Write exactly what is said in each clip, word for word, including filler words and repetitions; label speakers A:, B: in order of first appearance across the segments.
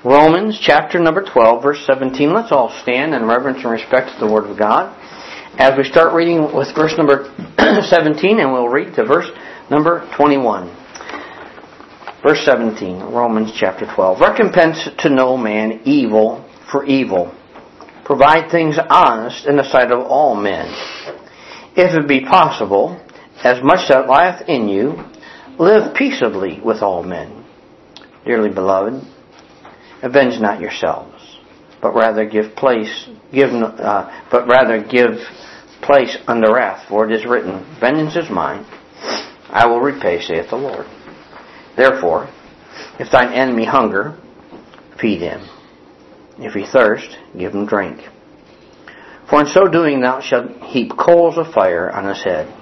A: Romans chapter number twelve, verse seventeen. Let's all stand in reverence and respect to the Word of God as we start reading with verse number seventeen, and we'll read to verse number twenty-one. Verse seventeen, Romans chapter twelve. Recompense to no man evil for evil. Provide things honest in the sight of all men. If it be possible, as much that lieth in you, live peaceably with all men. Dearly beloved, avenge not yourselves, but rather give place, give, uh, but rather give place unto wrath. For it is written, Vengeance is mine; I will repay, saith the Lord. Therefore, if thine enemy hunger, feed him. If he thirst, give him drink. For in so doing thou shalt heap coals of fire on his head.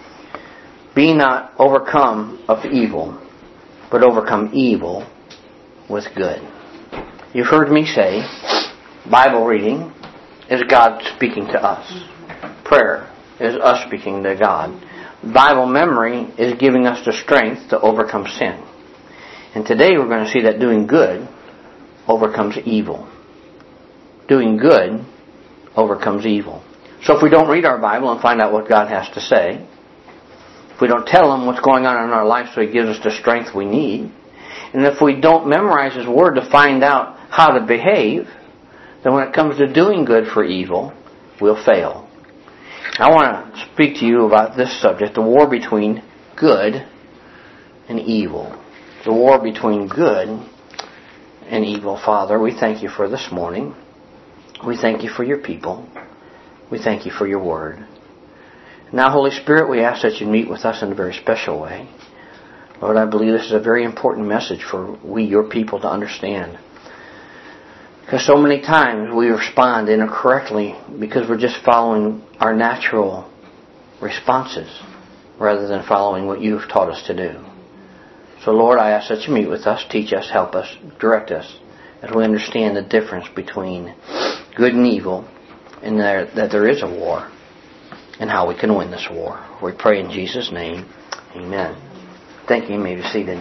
A: Be not overcome of evil, but overcome evil with good. You've heard me say, Bible reading is God speaking to us. Prayer is us speaking to God. Bible memory is giving us the strength to overcome sin. And today we're going to see that doing good overcomes evil. Doing good overcomes evil. So if we don't read our Bible and find out what God has to say, if we don't tell Him what's going on in our life so He gives us the strength we need, and if we don't memorize His Word to find out how to behave, then when it comes to doing good for evil, we'll fail. I want to speak to you about this subject, the war between good and evil. The war between good and evil. Father, we thank You for this morning. We thank You for Your people. We thank You for Your Word. Now, Holy Spirit, we ask that You meet with us in a very special way. Lord, I believe this is a very important message for we, Your people, to understand. Because so many times we respond incorrectly because we're just following our natural responses rather than following what You've taught us to do. So, Lord, I ask that You meet with us, teach us, help us, direct us as we understand the difference between good and evil, and there, that there is a war, and how we can win this war. We pray in Jesus' name. Amen. Thank you. You may be seated.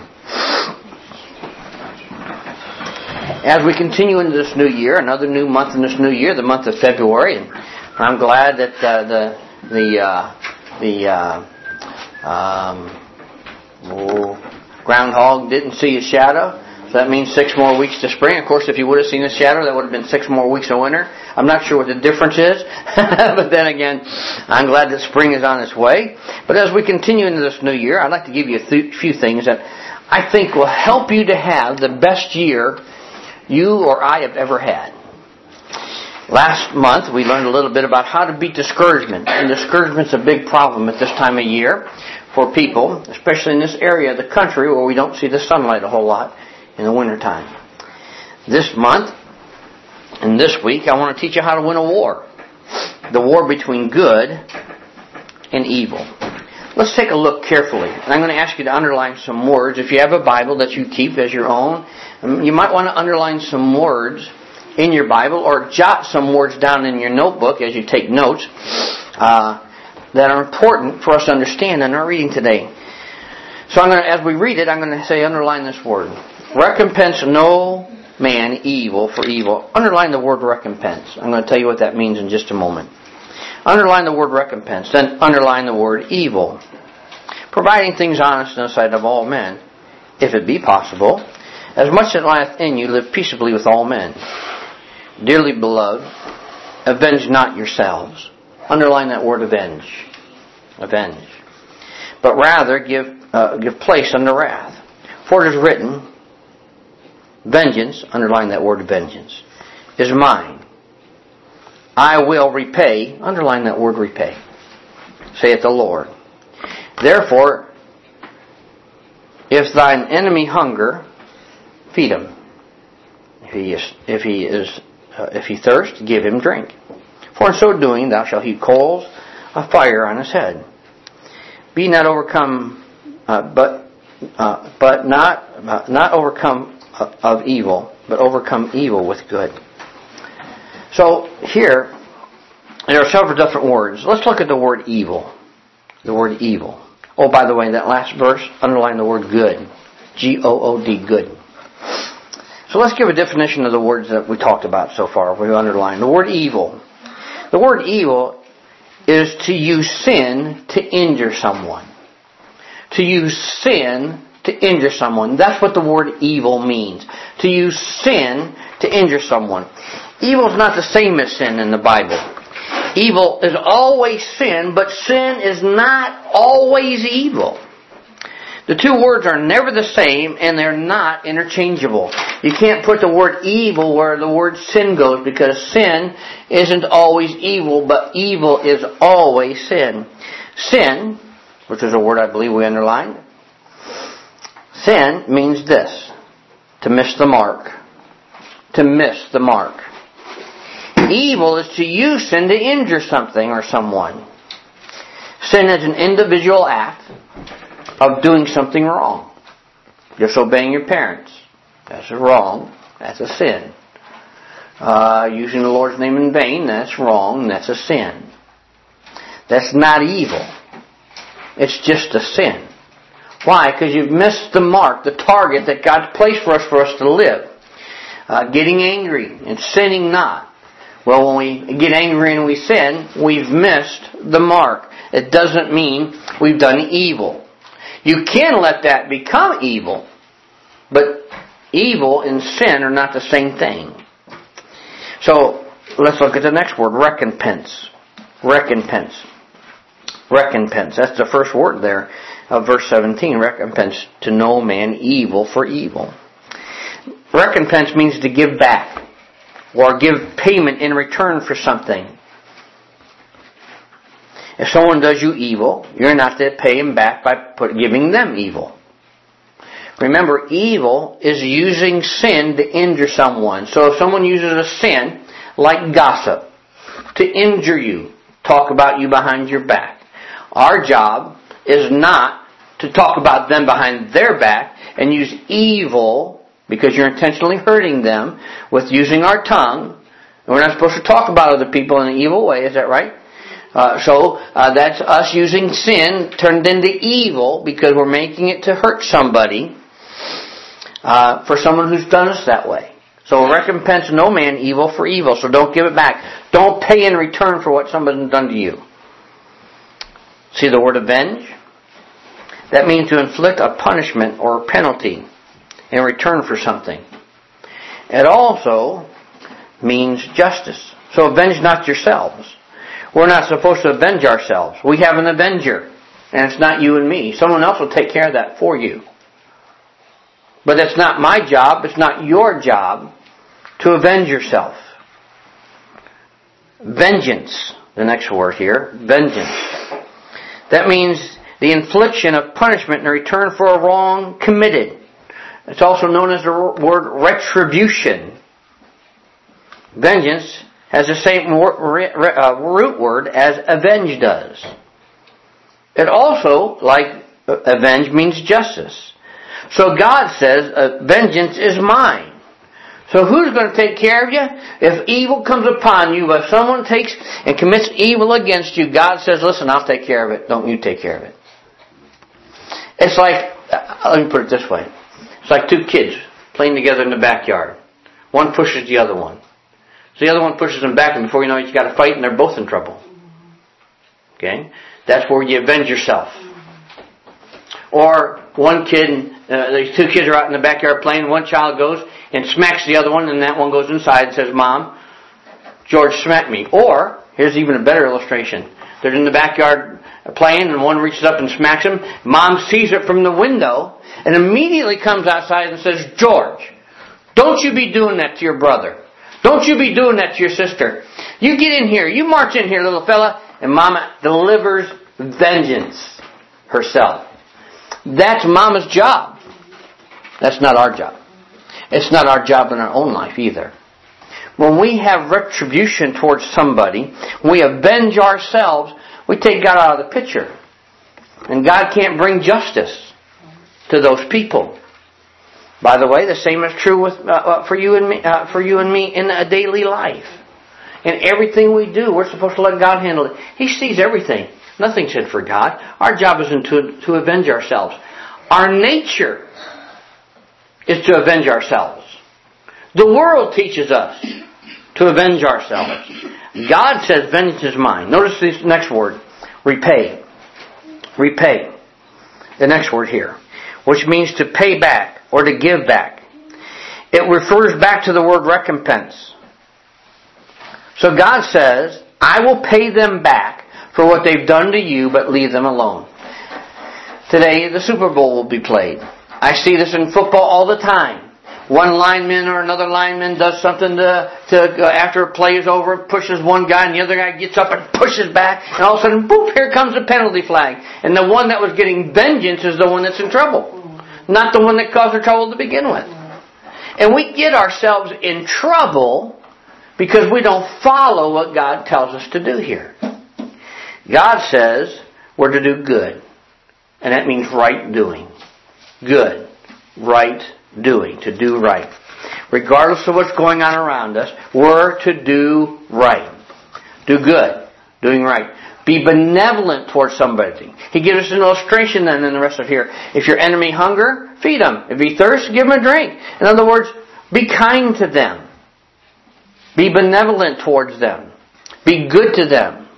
A: As we continue into this new year, another new month in this new year, the month of February, and I'm glad that uh, the the uh, the uh, um, oh, groundhog didn't see a shadow. So that means six more weeks to spring. Of course, if you would have seen a shadow, that would have been six more weeks of winter. I'm not sure what the difference is. But then again, I'm glad that spring is on its way. But as we continue into this new year, I'd like to give you a th- few things that I think will help you to have the best year you or I have ever had. Last month, we learned a little bit about how to beat discouragement. And discouragement's a big problem at this time of year for people, especially in this area of the country where we don't see the sunlight a whole lot in the wintertime. This month and this week, I want to teach you how to win a war. The war between good and evil. Let's take a look carefully. And I'm going to ask you to underline some words. If you have a Bible that you keep as your own, you might want to underline some words in your Bible or jot some words down in your notebook as you take notes uh, that are important for us to understand in our reading today. So I'm going to, as we read it, I'm going to say underline this word. Recompense no man evil for evil. Underline the word recompense. I'm going to tell you what that means in just a moment. Underline the word recompense. Then underline the word evil. Providing things honest in the sight of all men, if it be possible. As much as lieth in you, live peaceably with all men. Dearly beloved, avenge not yourselves. Underline that word avenge. Avenge. But rather give uh, give place unto wrath. For it is written, Vengeance, underline that word vengeance, is mine. I will repay, underline that word repay, saith the Lord. Therefore, if thine enemy hunger, feed him. If he is, if he is, uh, if he thirst, give him drink. For in so doing, thou shalt heap coals of fire on his head. Be not overcome, uh, but uh, but not uh, not overcome of evil, but overcome evil with good. So here, there are several different words. Let's look at the word evil. The word evil. Oh, by the way, that last verse, underline the word good. G O O D, good. So So let's give a definition of the words that we talked about so far. We underlined the word evil. The word evil is to use sin to injure someone. To use sin to injure someone. That's what the word evil means. To use sin to injure someone. Evil is not the same as sin in the Bible. Evil is always sin, but sin is not always evil. The two words are never the same, and they're not interchangeable. You can't put the word evil where the word sin goes, because sin isn't always evil, but evil is always sin. Sin, which is a word I believe we underlined, sin means this: to miss the mark. To miss the mark. Evil is to use sin to injure something or someone. Sin is an individual act of doing something wrong. Disobeying your parents. That's wrong. That's a sin. Uh, using the Lord's name in vain. That's wrong. That's a sin. That's not evil. It's just a sin. Why? Because you've missed the mark, the target that God's placed for us for us to live. Uh, getting angry and sinning not. Well, when we get angry and we sin, we've missed the mark. It doesn't mean we've done evil. You can let that become evil, but evil and sin are not the same thing. So, let's look at the next word, recompense. Recompense. Recompense. That's the first word there of verse seventeen. Recompense, to no man evil for evil. Recompense means to give back or give payment in return for something. If someone does you evil, you're not to pay him back by put, giving them evil. Remember, evil is using sin to injure someone. So if someone uses a sin, like gossip, to injure you, talk about you behind your back, our job is not to talk about them behind their back and use evil, because you're intentionally hurting them, with using our tongue. And we're not supposed to talk about other people in an evil way, is that right? Uh, so uh, that's us using sin turned into evil because we're making it to hurt somebody uh, for someone who's done us that way. So recompense no man evil for evil. So don't give it back. Don't pay in return for what somebody's done to you. See the word avenge? That means to inflict a punishment or a penalty in return for something. It also means justice. So avenge not yourselves. We're not supposed to avenge ourselves. We have an avenger. And it's not you and me. Someone else will take care of that for you. But that's not my job. It's not your job to avenge yourself. Vengeance. The next word here. Vengeance. That means the infliction of punishment in return for a wrong committed. It's also known as the word retribution. Vengeance has the same root word as avenge does. It also, like avenge, means justice. So God says, vengeance is mine. So who's going to take care of you? If evil comes upon you, if someone takes and commits evil against you, God says, listen, I'll take care of it. Don't you take care of it. It's like, let me put it this way. It's like two kids playing together in the backyard. One pushes the other one. So the other one pushes them back, and before you know it, you got a fight, and they're both in trouble. Okay? That's where you avenge yourself. Or one kid, uh, these two kids are out in the backyard playing, one child goes and smacks the other one, and that one goes inside and says, Mom, George smacked me. Or, here's even a better illustration. They're in the backyard playing, and one reaches up and smacks him. Mom sees it from the window, and immediately comes outside and says, George, don't you be doing that to your brother. Don't you be doing that to your sister. You get in here. You march in here, little fella. And Mama delivers vengeance herself. That's Mama's job. That's not our job. It's not our job in our own life either. When we have retribution towards somebody, when we avenge ourselves, we take God out of the picture. And God can't bring justice to those people. By the way, the same is true with uh, for you and me. Uh, for you and me in a daily life, in everything we do, we're supposed to let God handle it. He sees everything. Nothing's hid for God. Our job isn't to to avenge ourselves. Our nature is to avenge ourselves. The world teaches us to avenge ourselves. God says, vengeance is mine. Notice this next word, repay. Repay. The next word here, which means to pay back or to give back. It refers back to the word recompense. So God says, I will pay them back for what they've done to you, but leave them alone. Today, the Super Bowl will be played. I see this in football all the time. One lineman or another lineman does something to, to uh, after a play is over, pushes one guy, and the other guy gets up and pushes back, and all of a sudden, boop, here comes the penalty flag. And the one that was getting vengeance is the one that's in trouble, not the one that caused the trouble to begin with. And we get ourselves in trouble because we don't follow what God tells us to do here. God says we're to do good, and that means right doing. Good, right doing, to do right. Regardless of what's going on around us, we're to do right. Do good, doing right. Be benevolent towards somebody. He gives us an illustration then in the rest of here. If your enemy hunger, feed him. If he thirsts, give him a drink. In other words, be kind to them. Be benevolent towards them. Be good to them.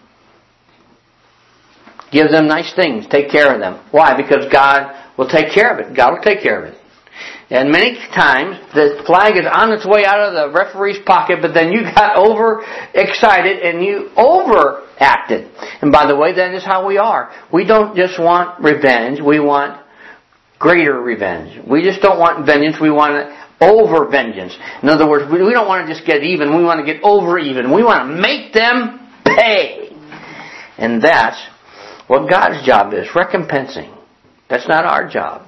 A: Give them nice things. Take care of them. Why? Because God will take care of it. God will take care of it. And many times, the flag is on its way out of the referee's pocket, but then you got overexcited and you overacted. And by the way, that is how we are. We don't just want revenge. We want greater revenge. We just don't want vengeance. We want over vengeance. In other words, we don't want to just get even. We want to get over even. We want to make them pay. And that's what God's job is, recompensing. That's not our job.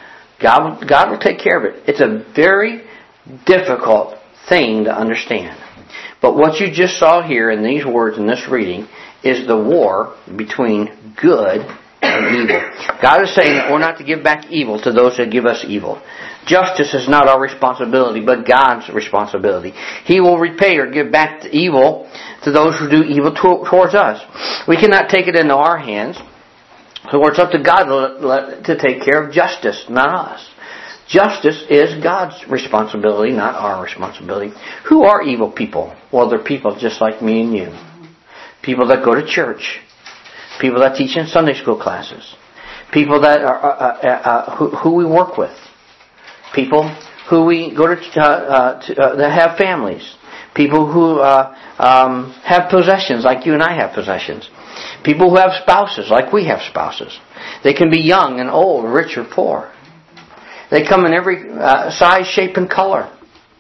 A: God will, God will take care of it. It's a very difficult thing to understand. But what you just saw here in these words in this reading is the war between good and evil. God is saying that we're not to give back evil to those that give us evil. Justice is not our responsibility, but God's responsibility. He will repay or give back the evil to those who do evil to, towards us. We cannot take it into our hands. So it's up to God to take care of justice, not us. Justice is God's responsibility, not our responsibility. Who are evil people? Well, they're people just like me and you. People that go to church. People that teach in Sunday school classes. People that are uh, uh, uh, who, who we work with. People who we go to, uh, uh, to uh, that have families. People who uh, um, have possessions like you and I have possessions. People who have spouses like we have spouses. They can be young and old, rich or poor. They come in every uh, size, shape, and color.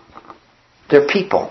A: They're people.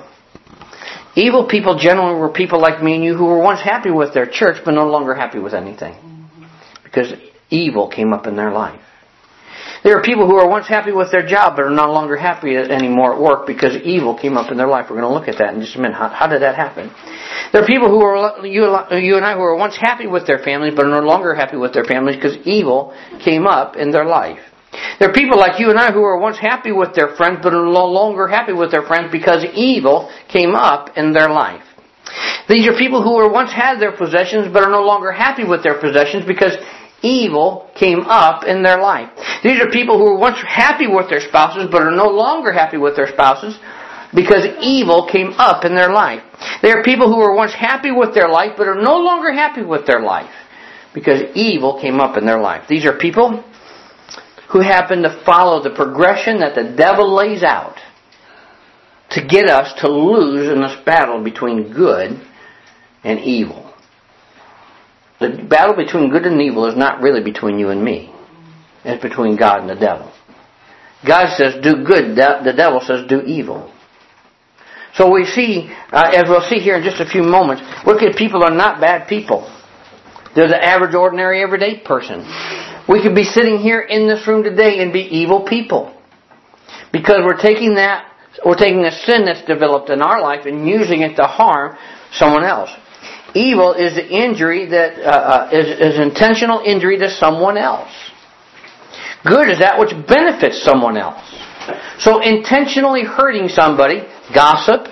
A: Evil people generally were people like me and you who were once happy with their church but no longer happy with anything. Because evil came up in their life. There are people who are once happy with their job but are no longer happy anymore at work because evil came up in their life. We're going to look at that in just a minute. How, how did that happen? There are people who are, you, you and I, who are once happy with their families but are no longer happy with their families because evil came up in their life. There are people like you and I who are once happy with their friends but are no longer happy with their friends because evil came up in their life. These are people who were once had their possessions but are no longer happy with their possessions because evil came up in their life. These are people who were once happy with their spouses but are no longer happy with their spouses because evil came up in their life. They are people who were once happy with their life but are no longer happy with their life because evil came up in their life. These are people who happen to follow the progression that the devil lays out to get us to lose in this battle between good and evil. The battle between good and evil is not really between you and me. It's between God and the devil. God says do good. The devil says do evil. So we see, uh, as we'll see here in just a few moments, wicked people are not bad people. They're the average, ordinary, everyday person. We could be sitting here in this room today and be evil people. Because we're taking that, we're taking a sin that's developed in our life and using it to harm someone else. Evil is the injury that uh, uh, is, is intentional injury to someone else. Good is that which benefits someone else. So intentionally hurting somebody, gossip,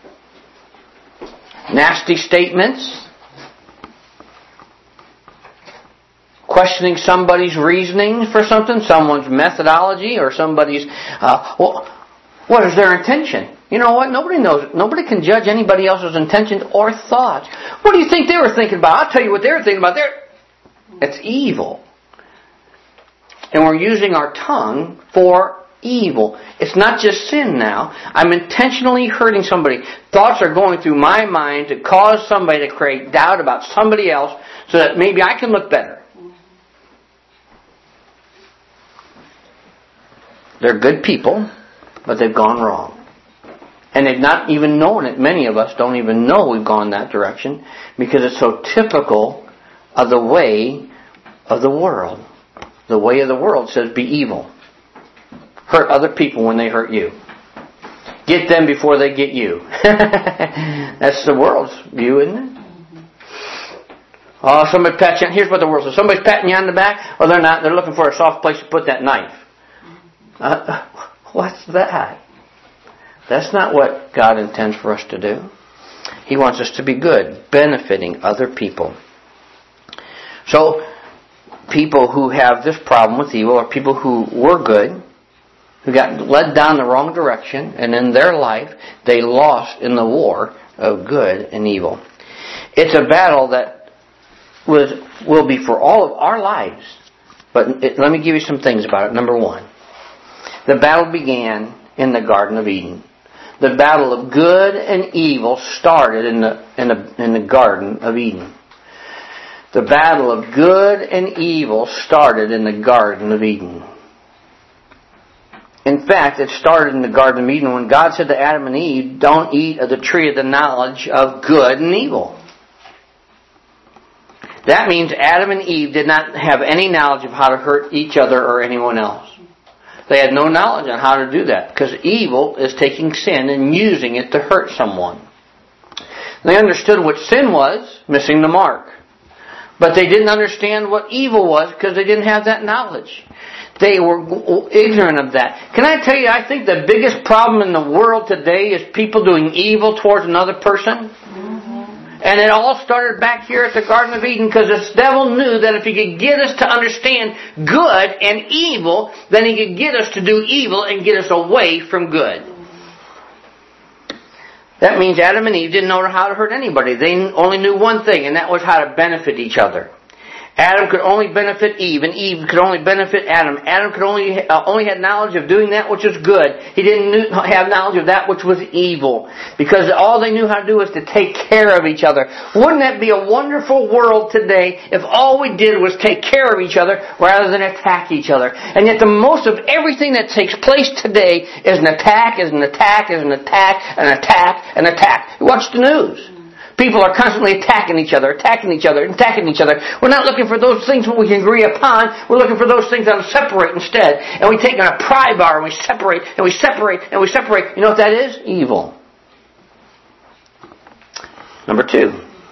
A: nasty statements, questioning somebody's reasoning for something, someone's methodology, or somebody's... Uh, well, What is their intention? You know what? Nobody knows. Nobody can judge anybody else's intentions or thoughts. What do you think they were thinking about? I'll tell you what they were thinking about. They're, it's evil. And we're using our tongue for evil. It's not just sin now. I'm intentionally hurting somebody. Thoughts are going through my mind to cause somebody to create doubt about somebody else so that maybe I can look better. They're good people, but they've gone wrong. And they've not even known it. Many of us don't even know we've gone that direction because it's so typical of the way of the world. The way of the world says be evil. Hurt other people when they hurt you. Get them before they get you. That's the world's view, isn't it? Oh, somebody pats you. Here's what the world says. Somebody's patting you on the back. Well, they're not. They're looking for a soft place to put that knife. Uh, what's that? That's not what God intends for us to do. He wants us to be good, benefiting other people. So, people who have this problem with evil are people who were good, who got led down the wrong direction, and in their life, they lost in the war of good and evil. It's a battle that was, will be for all of our lives. But it, let me give you some things about it. Number one, the battle began in the Garden of Eden. The battle of good and evil started in the, in the, in the Garden of Eden. The battle of good and evil started in the Garden of Eden. In fact, it started in the Garden of Eden when God said to Adam and Eve, don't eat of the tree of the knowledge of good and evil. That means Adam and Eve did not have any knowledge of how to hurt each other or anyone else. They had no knowledge on how to do that because evil is taking sin and using it to hurt someone. They understood what sin was, missing the mark. But they didn't understand what evil was because they didn't have that knowledge. They were ignorant of that. Can I tell you, I think the biggest problem in the world today is people doing evil towards another person. And it all started back here at the Garden of Eden because the devil knew that if he could get us to understand good and evil, then he could get us to do evil and get us away from good. That means Adam and Eve didn't know how to hurt anybody. They only knew one thing, and that was how to benefit each other. Adam could only benefit Eve, and Eve could only benefit Adam. Adam could only uh, only had knowledge of doing that which was good. He didn't knew, have knowledge of that which was evil, because all they knew how to do was to take care of each other. Wouldn't that be a wonderful world today if all we did was take care of each other rather than attack each other? And yet the most of everything that takes place today is an attack, is an attack, is an attack, an attack, an attack. Watch the news. People are constantly attacking each other, attacking each other, attacking each other. We're not looking for those things that we can agree upon. We're looking for those things that will separate instead. And we take on a pry bar and we separate, and we separate, and we separate. You know what that is? Evil. Number two.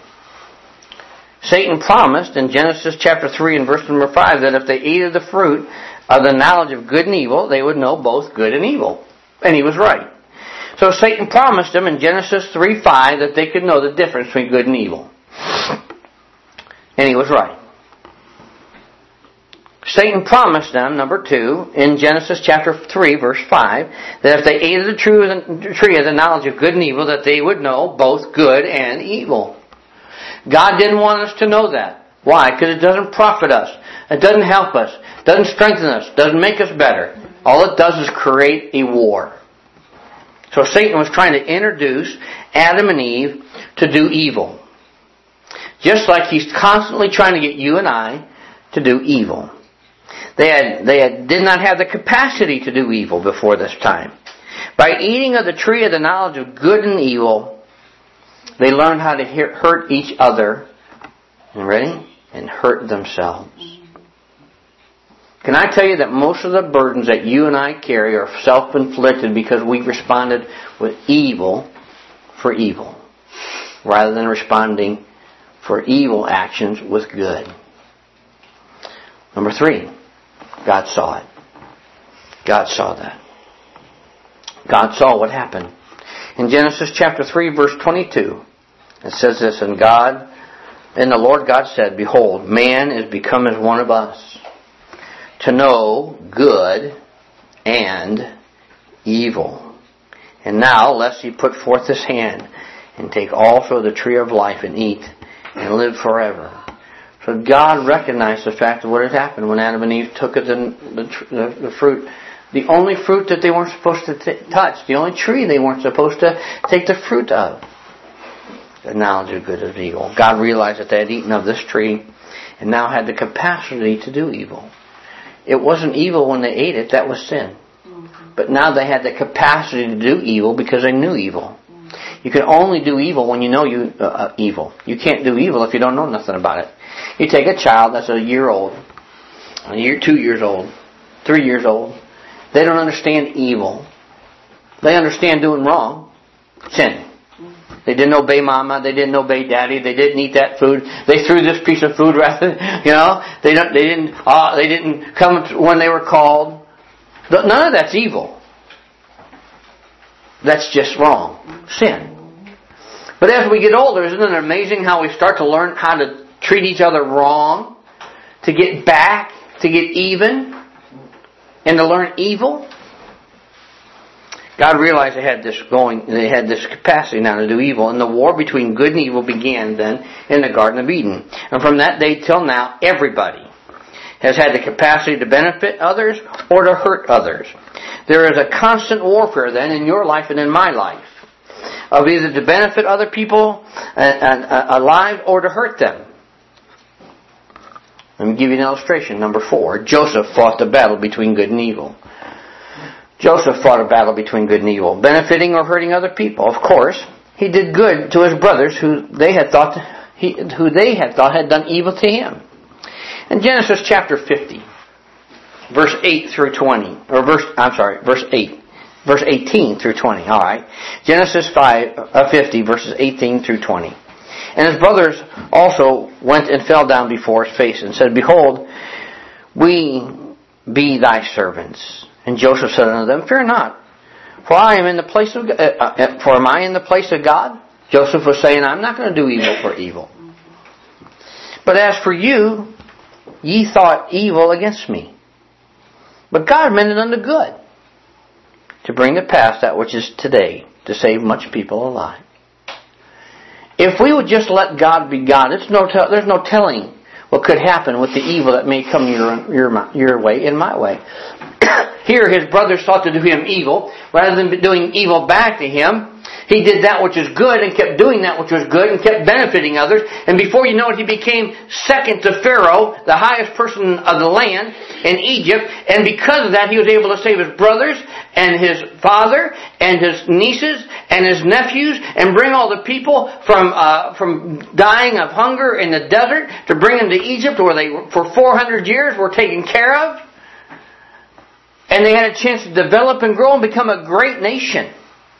A: Satan promised in Genesis chapter three and verse number five that if they ate of the fruit of the knowledge of good and evil, they would know both good and evil. And he was right. So Satan promised them in Genesis three five that they could know the difference between good and evil. And he was right. Satan promised them, number two, in Genesis chapter three verse five, that if they ate of the tree of the knowledge of good and evil, that they would know both good and evil. God didn't want us to know that. Why? Because it doesn't profit us. It doesn't help us. It doesn't strengthen us. It doesn't make us better. All it does is create a war. So Satan was trying to introduce Adam and Eve to do evil. Just like he's constantly trying to get you and I to do evil. They had, they had, did not have the capacity to do evil before this time. By eating of the tree of the knowledge of good and evil, they learned how to hurt each other. You ready? And hurt themselves. Can I tell you that most of the burdens that you and I carry are self-inflicted because we responded with evil for evil, rather than responding for evil actions with good. Number three, God saw it. God saw that. God saw what happened. In Genesis chapter three, verse twenty-two, it says this, And God, and the Lord God said, Behold, man is become as one of us, to know good and evil. And now, lest he put forth his hand and take also the tree of life and eat and live forever. So God recognized the fact of what had happened when Adam and Eve took of the, the, the fruit. The only fruit that they weren't supposed to t- touch. The only tree they weren't supposed to take the fruit of. The knowledge of good and evil. God realized that they had eaten of this tree and now had the capacity to do evil. It wasn't evil when they ate it. That was sin. But now they had the capacity to do evil because they knew evil. You can only do evil when you know you uh, evil. You can't do evil if you don't know nothing about it. You take a child that's a year old, a year, two years old, three years old. They don't understand evil. They understand doing wrong, sin. They didn't obey mama. They didn't obey daddy. They didn't eat that food. They threw this piece of food rather than, you know. They don't. They didn't. Uh, they didn't come when they were called. None of that's evil. That's just wrong. Sin. But as we get older, isn't it amazing how we start to learn how to treat each other wrong? To get back, to get even, and to learn evil? God realized they had this going, they had this capacity now to do evil, and the war between good and evil began then in the Garden of Eden. And from that day till now, everybody has had the capacity to benefit others or to hurt others. There is a constant warfare then in your life and in my life of either to benefit other people alive or to hurt them. Let me give you an illustration. Number four, Joseph fought the battle between good and evil. Joseph fought a battle between good and evil, benefiting or hurting other people. Of course, he did good to his brothers who they had thought he, who they had thought had done evil to him. In Genesis chapter fifty, verse eight through twenty, or verse, I'm sorry, verse eight, verse eighteen through twenty, alright. Genesis five, uh, fifty, verses eighteen through twenty. And his brothers also went and fell down before his face and said, Behold, we be thy servants. And Joseph said unto them, Fear not, for I am in the place of, uh, uh, for am I in the place of God? Joseph was saying, I'm not going to do evil for evil. But as for you, ye thought evil against me. But God meant it unto good, to bring to pass that which is today, to save much people alive. If we would just let God be God, it's no te- there's no telling what could happen with the evil that may come your, your, your way and my way. Here his brothers sought to do him evil. Rather than doing evil back to him, he did that which is good and kept doing that which was good and kept benefiting others. And before you know it, he became second to Pharaoh, the highest person of the land in Egypt. And because of that, he was able to save his brothers and his father and his nieces and his nephews and bring all the people from uh, from dying of hunger in the desert to bring them to Egypt, where they, for four hundred years, were taken care of. And they had a chance to develop and grow and become a great nation.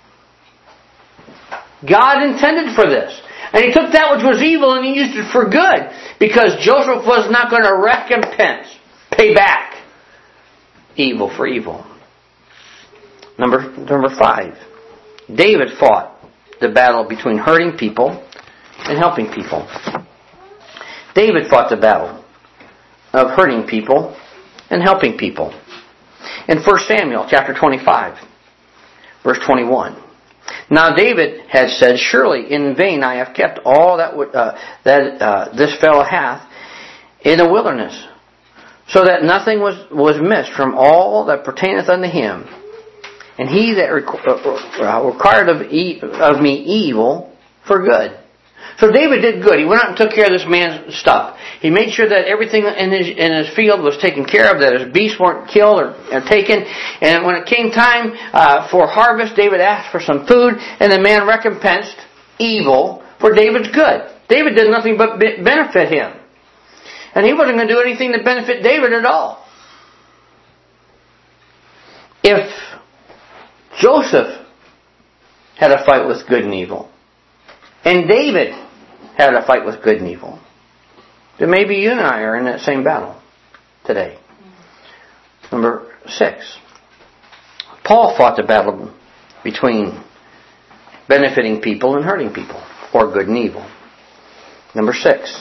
A: God intended for this. And He took that which was evil and He used it for good. Because Joseph was not going to recompense, pay back evil for evil. Number, number five. David fought the battle between hurting people and helping people. David fought the battle of hurting people and helping people. In First Samuel chapter twenty-five, verse twenty-one. Now David had said, Surely in vain I have kept all that uh, that uh, this fellow hath in the wilderness, so that nothing was, was missed from all that pertaineth unto him. And he that requ- required of, e- of me evil for good. So David did good. He went out and took care of this man's stuff. He made sure that everything in his in his field was taken care of, that his beasts weren't killed or, or taken. And when it came time uh, for harvest, David asked for some food, and the man recompensed evil for David's good. David did nothing but benefit him. And he wasn't going to do anything to benefit David at all. If Joseph had a fight with good and evil, and David had a fight with good and evil, then maybe you and I are in that same battle today. Number six. Paul fought the battle between benefiting people and hurting people, or good and evil. Number six.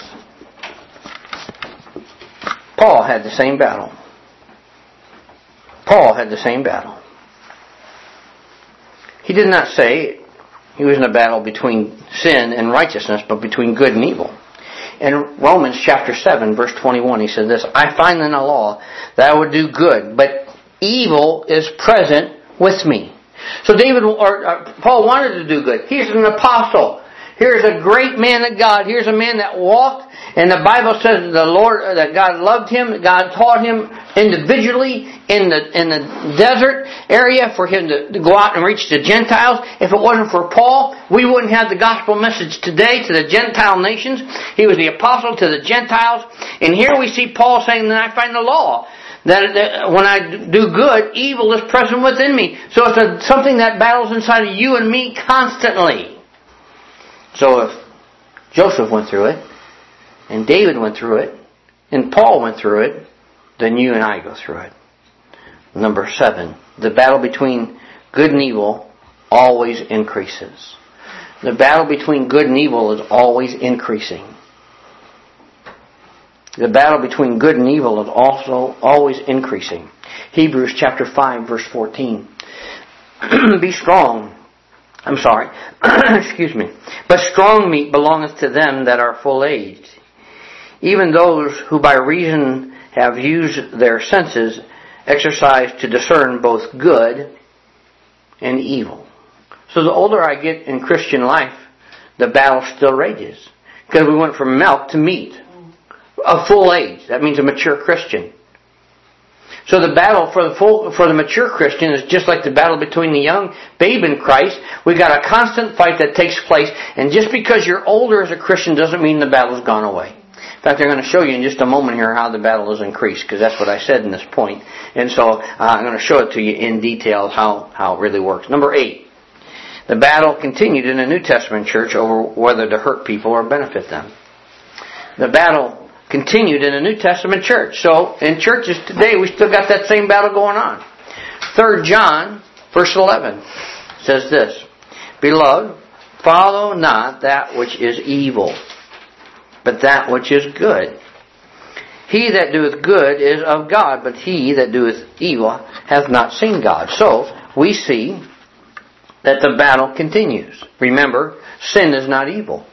A: Paul had the same battle. Paul had the same battle. He did not say he was in a battle between sin and righteousness, but between good and evil. In Romans chapter seven, verse twenty-one, he said this, I find in the law that I would do good, but evil is present with me. So David, or uh, Paul wanted to do good. He's an apostle. Here's a great man of God. Here's a man that walked, and the Bible says that the Lord, that God loved him. God taught him individually in the in the desert area for him to, to go out and reach the Gentiles. If it wasn't for Paul, we wouldn't have the gospel message today to the Gentile nations. He was the apostle to the Gentiles, and here we see Paul saying that I find the law. That, that when I do good, evil is present within me. So it's a, something that battles inside of you and me constantly. So if Joseph went through it, and David went through it, and Paul went through it, then you and I go through it. Number seven, the battle between good and evil always increases. The battle between good and evil is always increasing. The battle between good and evil is also always increasing. Hebrews chapter five, verse fourteen. Be strong. I'm sorry. Excuse me. But strong meat belongeth to them that are full aged, even those who by reason have used their senses exercise to discern both good and evil. So the older I get in Christian life, the battle still rages. Because we went from milk to meat. A full age. That means a mature Christian. So the battle for the full, for the mature Christian is just like the battle between the young babe in Christ. We've got a constant fight that takes place, and just because you're older as a Christian doesn't mean the battle's gone away. In fact, I'm going to show you in just a moment here how the battle is increased, because that's what I said in this point. And so uh, I'm going to show it to you in detail how, how it really works. Number eight. The battle continued in the New Testament church over whether to hurt people or benefit them. The battle continued in the New Testament church. So in churches today, we still got that same battle going on. Third John, verse eleven, says this, Beloved, follow not that which is evil, but that which is good. He that doeth good is of God, but he that doeth evil hath not seen God. So we see that the battle continues. Remember, sin is not evil.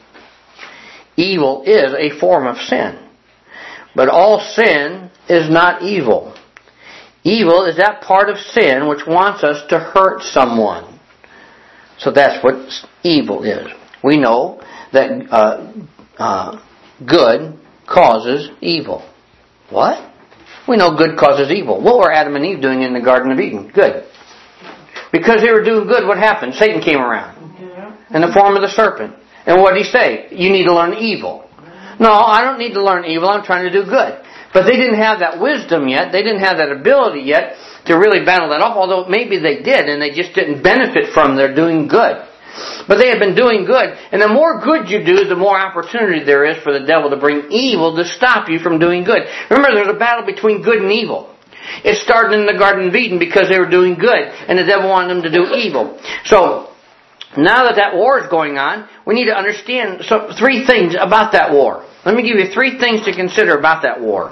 A: Evil is a form of sin. But all sin is not evil. Evil is that part of sin which wants us to hurt someone. So that's what evil is. We know that uh, uh, good causes evil. What? We know good causes evil. What were Adam and Eve doing in the Garden of Eden? Good. Because they were doing good, what happened? Satan came around in the form of the serpent. And what did he say? You need to learn evil. No, I don't need to learn evil. I'm trying to do good. But they didn't have that wisdom yet. They didn't have that ability yet to really battle that off. Although maybe they did, and they just didn't benefit from their doing good. But they had been doing good. And the more good you do, the more opportunity there is for the devil to bring evil to stop you from doing good. Remember, there's a battle between good and evil. It started in the Garden of Eden because they were doing good, and the devil wanted them to do evil. So, now that that war is going on, we need to understand some, three things about that war. Let me give you three things to consider about that war.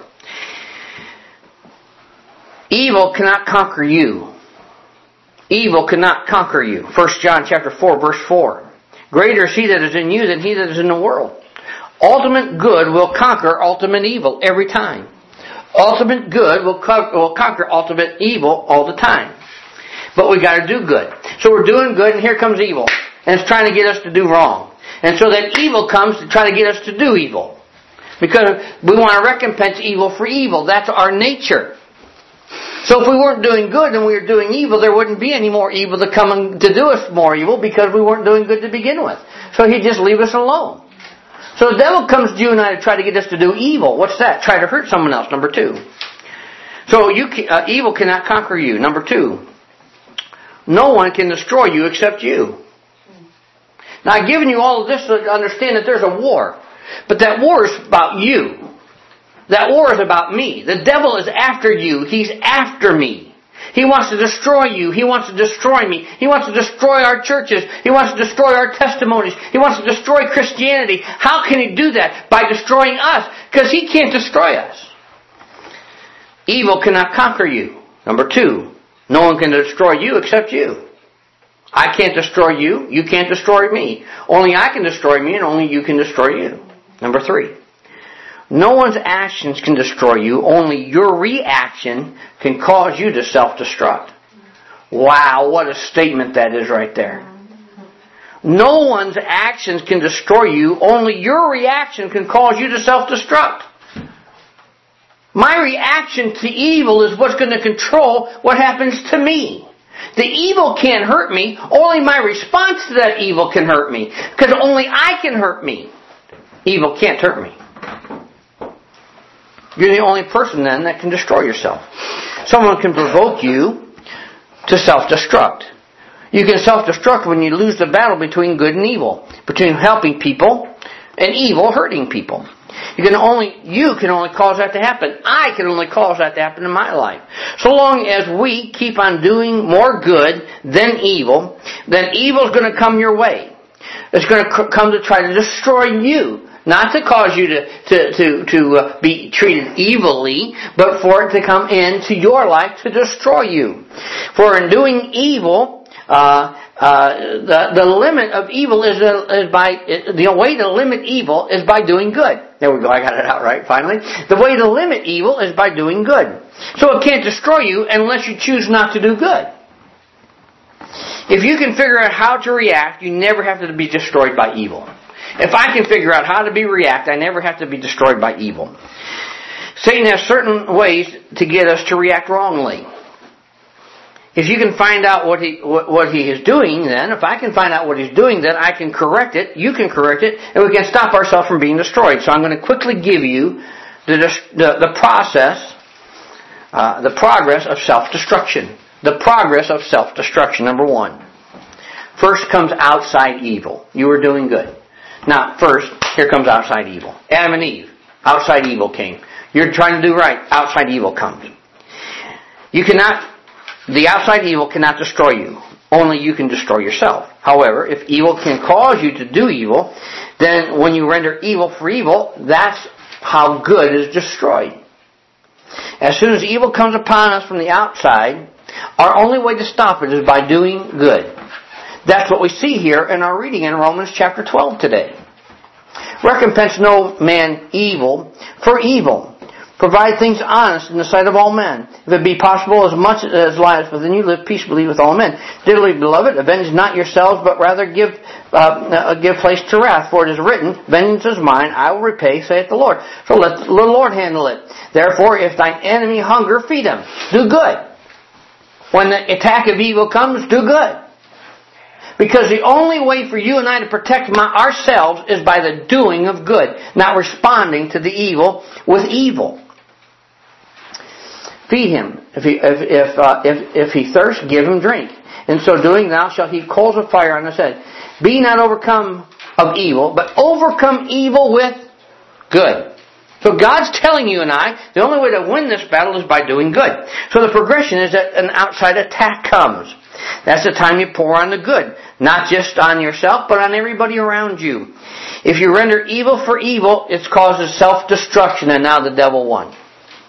A: Evil cannot conquer you. Evil cannot conquer you. First John chapter four, verse four. Greater is he that is in you than he that is in the world. Ultimate good will conquer ultimate evil every time. Ultimate good will, co- will conquer ultimate evil all the time. But we got to do good. So we're doing good, and here comes evil. And it's trying to get us to do wrong. And so that evil comes to try to get us to do evil. Because we want to recompense evil for evil. That's our nature. So if we weren't doing good and we were doing evil, there wouldn't be any more evil to come to do us more evil, because we weren't doing good to begin with. So he'd just leave us alone. So the devil comes to you and I to try to get us to do evil. What's that? Try to hurt someone else. Number two. So you uh, evil cannot conquer you. Number two. No one can destroy you except you. Now I've given you all of this to understand that there's a war. But that war is about you. That war is about me. The devil is after you. He's after me. He wants to destroy you. He wants to destroy me. He wants to destroy our churches. He wants to destroy our testimonies. He wants to destroy Christianity. How can he do that? By destroying us. Because he can't destroy us. Evil cannot conquer you. Number two, no one can destroy you except you. I can't destroy you. You can't destroy me. Only I can destroy me and only you can destroy you. Number three. No one's actions can destroy you. Only your reaction can cause you to self-destruct. Wow, what a statement that is right there. No one's actions can destroy you. Only your reaction can cause you to self-destruct. My reaction to evil is what's going to control what happens to me. The evil can't hurt me. Only my response to that evil can hurt me. Because only I can hurt me. Evil can't hurt me. You're the only person then that can destroy yourself. Someone can provoke you to self-destruct. You can self-destruct when you lose the battle between good and evil. Between helping people and evil hurting people. You can only, you can only cause that to happen. I can only cause that to happen in my life. So long as we keep on doing more good than evil, then evil is going to come your way. It's going to come to try to destroy you. Not to cause you to, to, to, to uh, be treated evilly, but for it to come into your life to destroy you. For in doing evil, uh, uh, the, the limit of evil is, uh, is by, the way to limit evil is by doing good. There we go, I got it out right, finally. The way to limit evil is by doing good. So it can't destroy you unless you choose not to do good. If you can figure out how to react, you never have to be destroyed by evil. If I can figure out how to be react, I never have to be destroyed by evil. Satan has certain ways to get us to react wrongly. If you can find out what he what, what he is doing, then, if I can find out what he's doing, then I can correct it, you can correct it, and we can stop ourselves from being destroyed. So I'm going to quickly give you the the, the process, uh, the progress of self-destruction. The progress of self-destruction, number one. First comes outside evil. You were doing good. Now, first, here comes outside evil. Adam and Eve, outside evil came. You're trying to do right, outside evil comes. You cannot, the outside evil cannot destroy you. Only you can destroy yourself. However, if evil can cause you to do evil, then when you render evil for evil, that's how good is destroyed. As soon as evil comes upon us from the outside, our only way to stop it is by doing good. That's what we see here in our reading in Romans chapter twelve today. Recompense no man evil for evil. Provide things honest in the sight of all men. If it be possible, as much as lies within you, live peaceably with all men. Dearly beloved, avenge not yourselves, but rather give uh, give place to wrath. For it is written, vengeance is mine, I will repay, saith the Lord. So let the Lord handle it. Therefore, if thine enemy hunger, feed him. Do good. When the attack of evil comes, do good. Because the only way for you and I to protect my, ourselves is by the doing of good, not responding to the evil with evil. Feed him. If he, if, if, uh, if, if he thirst, give him drink. In so doing, thou shalt heap coals of fire on his head. Be not overcome of evil, but overcome evil with good. So God's telling you and I, the only way to win this battle is by doing good. So the progression is that an outside attack comes. That's the time you pour on the good. Not just on yourself, but on everybody around you. If you render evil for evil, it causes self-destruction, and now the devil won.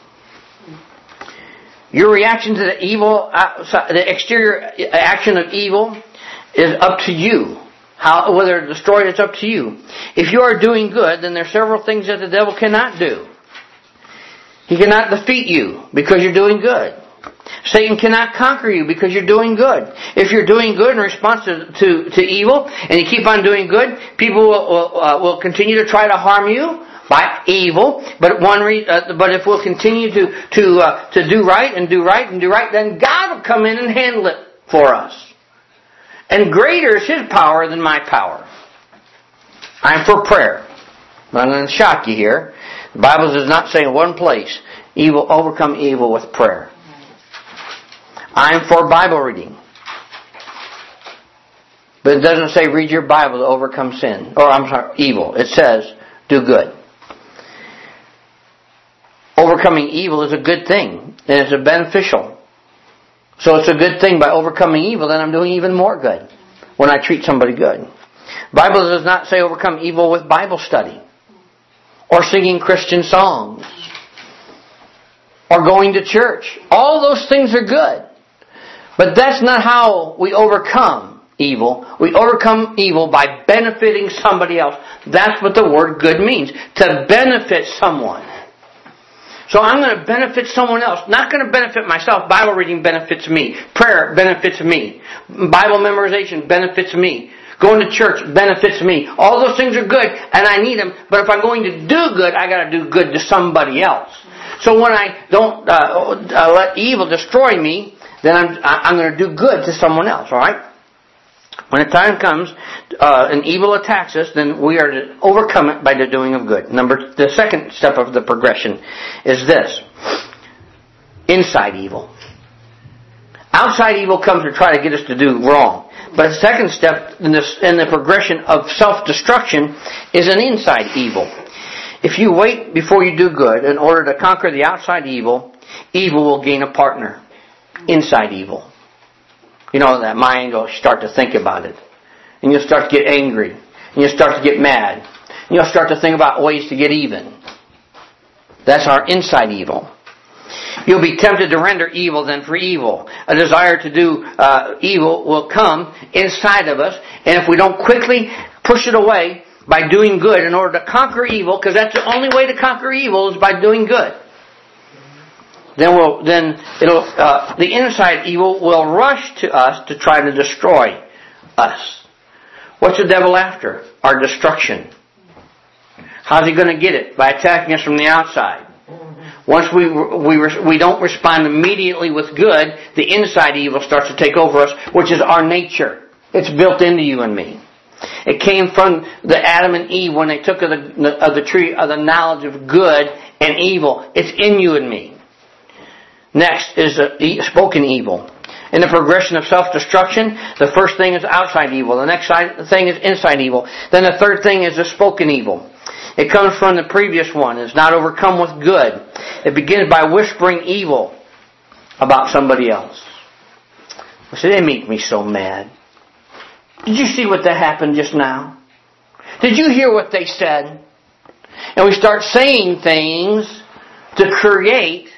A: Your reaction to the evil, the exterior action of evil, is up to you. How, whether to destroy it, it's up to you. If you are doing good, then there are several things that the devil cannot do. He cannot defeat you because you're doing good. Satan cannot conquer you because you're doing good. If you're doing good in response to, to, to evil, and you keep on doing good, people will, will, uh, will continue to try to harm you by evil. But one re- uh, but if we'll continue to to uh, to do right and do right and do right, then God will come in and handle it for us. And greater is His power than my power. I'm for prayer. I'm going to shock you here. The Bible does not say in one place, evil overcome evil with prayer. I'm for Bible reading. But it doesn't say read your Bible to overcome sin. Or I'm sorry, evil. It says do good. Overcoming evil is a good thing. And it's a beneficial. So it's a good thing. By overcoming evil, then I'm doing even more good. When I treat somebody good. The Bible does not say overcome evil with Bible study. Or singing Christian songs. Or going to church. All those things are good. But that's not how we overcome evil. We overcome evil by benefiting somebody else. That's what the word good means. To benefit someone. So I'm going to benefit someone else. Not going to benefit myself. Bible reading benefits me. Prayer benefits me. Bible memorization benefits me. Going to church benefits me. All those things are good and I need them. But if I'm going to do good, I got to do good to somebody else. So when I don't uh, uh, let evil destroy me, then I'm, I'm going to do good to someone else. All right? When the time comes uh, and evil attacks us, then we are to overcome it by the doing of good. Number, the second step of the progression is this. Inside evil. Outside evil comes to try to get us to do wrong. But the second step in, this, in the progression of self-destruction is an inside evil. If you wait before you do good in order to conquer the outside evil, evil will gain a partner. Inside evil. You know, that mind will start to think about it. And you'll start to get angry. And you'll start to get mad. And you'll start to think about ways to get even. That's our inside evil. You'll be tempted to render evil then for evil. A desire to do uh, evil will come inside of us. And if we don't quickly push it away by doing good in order to conquer evil, because that's the only way to conquer evil is by doing good. Then we'll, then it'll, uh, the inside evil will rush to us to try to destroy us. What's the devil after? Our destruction. How's he going to get it? By attacking us from the outside. Once we we we don't respond immediately with good, the inside evil starts to take over us, which is our nature. It's built into you and me. It came from the Adam and Eve when they took of the of the tree of the knowledge of good and evil. It's in you and me. Next is a spoken evil. In the progression of self-destruction, the first thing is outside evil. The next thing is inside evil. Then the third thing is the spoken evil. It comes from the previous one. It's not overcome with good. It begins by whispering evil about somebody else. See, they make me so mad. Did you see what that happened just now? Did you hear what they said? And we start saying things to create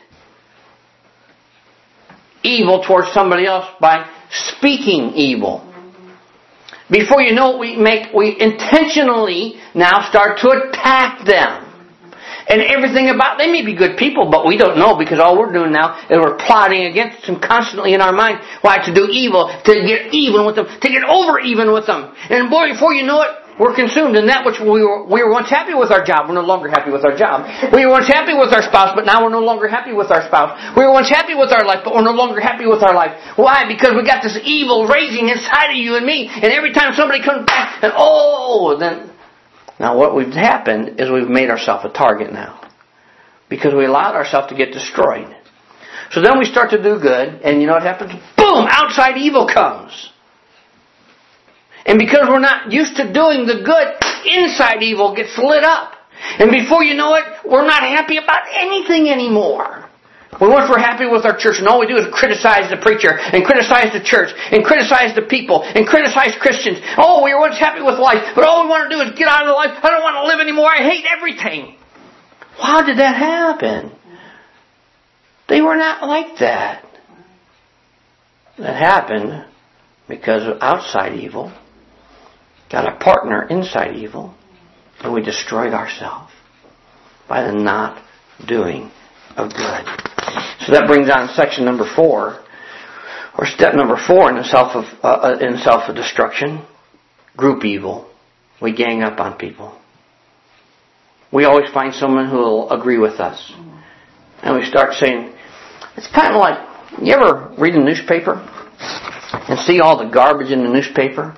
A: evil towards somebody else by speaking evil. Before you know it, we make we intentionally now start to attack them. And everything about they may be good people, but we don't know because all we're doing now is we're plotting against them constantly in our mind. Why? To do evil, to get even with them, to get over even with them. And boy, before you know it, we're consumed in that which we were, we were once happy with our job. We're no longer happy with our job. We were once happy with our spouse, but now we're no longer happy with our spouse. We were once happy with our life, but we're no longer happy with our life. Why? Because we got this evil raging inside of you and me. And every time somebody comes back, and oh, then... Now what we've happened is we've made ourselves a target now. Because we allowed ourselves to get destroyed. So then we start to do good, and you know what happens? Boom! Outside evil comes. And because we're not used to doing the good, inside evil gets lit up. And before you know it, we're not happy about anything anymore. When once we're happy with our church, and all we do is criticize the preacher, and criticize the church, and criticize the people, and criticize Christians. Oh, we were once happy with life, but all we want to do is get out of the life. I don't want to live anymore. I hate everything. How did that happen? They were not like that. That happened because of outside evil got a partner inside evil, and we destroyed ourselves by the not doing of good. So that brings on section number four, or step number four in the self of uh, in self of destruction, group evil. We gang up on people. We always find someone who will agree with us, and we start saying, it's kind of like, you ever read a newspaper and see all the garbage in the newspaper?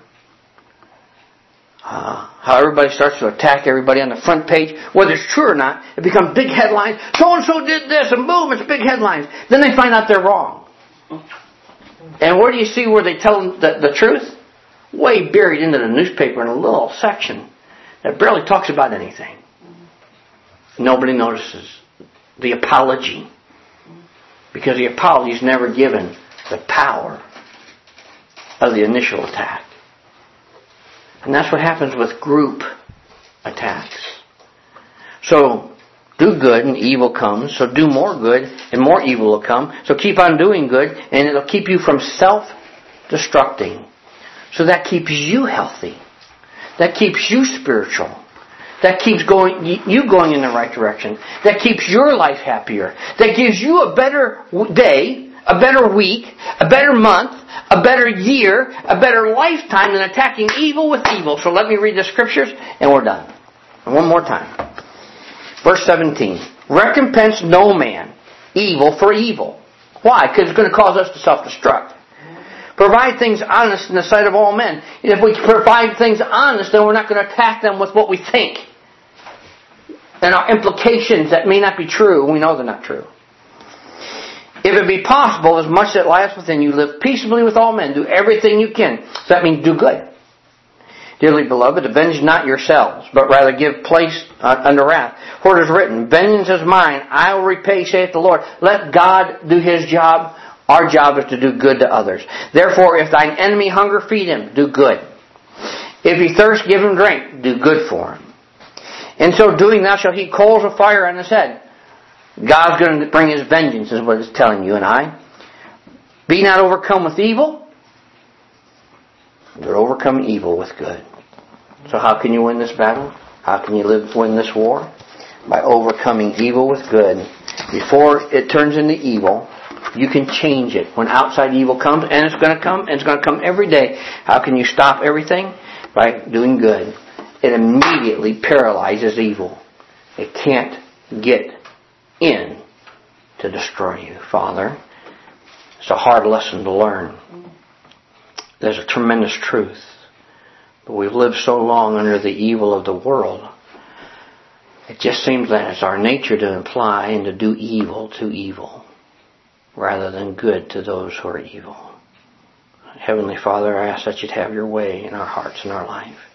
A: Uh, how everybody starts to attack everybody on the front page. Whether it's true or not, it becomes big headlines. So-and-so did this, and boom, it's big headlines. Then they find out they're wrong. And where do you see where they tell them the, the truth? Way buried into the newspaper in a little section that barely talks about anything. Nobody notices the apology. Because the apology is never given the power of the initial attack. And that's what happens with group attacks. So, do good and evil comes. So do more good and more evil will come. So keep on doing good and it'll keep you from self-destructing. So that keeps you healthy. That keeps you spiritual. That keeps going, you going in the right direction. That keeps your life happier. That gives you a better day, a better week, a better month, a better year, a better lifetime than attacking evil with evil. So let me read the scriptures and we're done. And one more time. Verse seventeen. Recompense no man evil for evil. Why? Because it's going to cause us to self-destruct. Provide things honest in the sight of all men. If we provide things honest, then we're not going to attack them with what we think. And our implications that may not be true, we know they're not true. If it be possible, as much that lieth within you, live peaceably with all men. Do everything you can. So that means do good. Dearly beloved, avenge not yourselves, but rather give place uh, under wrath. For it is written, vengeance is mine, I will repay, saith the Lord. Let God do His job. Our job is to do good to others. Therefore, if thine enemy hunger, feed him. Do good. If he thirst, give him drink. Do good for him. In so doing, thou shalt heap coals of fire on his head. God's going to bring His vengeance, is what it's telling you and I. Be not overcome with evil, but overcome evil with good. So how can you win this battle? How can you live win this war? By overcoming evil with good. Before it turns into evil, you can change it. When outside evil comes, and it's going to come, and it's going to come every day, how can you stop everything? By doing good. It immediately paralyzes evil. It can't get in to destroy you, Father. It's a hard lesson to learn. There's a tremendous truth. But we've lived so long under the evil of the world. It just seems that it's our nature to imply and to do evil to evil, rather than good to those who are evil. Heavenly Father, I ask that You'd have Your way in our hearts and our life.